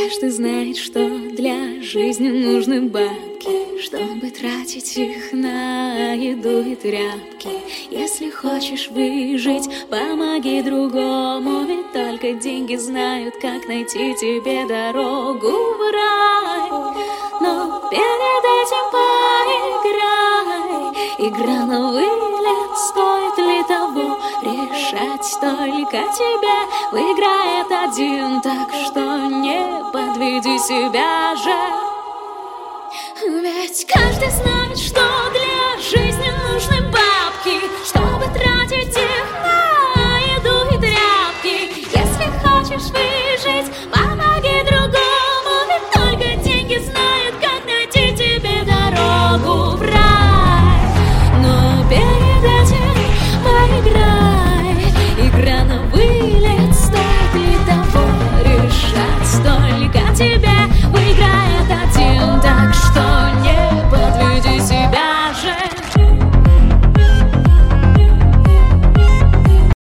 Каждый знает, что для жизни нужны бабки, чтобы тратить их на еду и тряпки. Если хочешь выжить, помоги другому, ведь только деньги знают, как найти тебе дорогу в рай. Но перед этим поиграй, игра на вылет, стоит ли того, решать только тебе. Выиграет один, так что не подведи себя же. Ведь каждый знает, что для жизни нужны бабки, чтобы тратить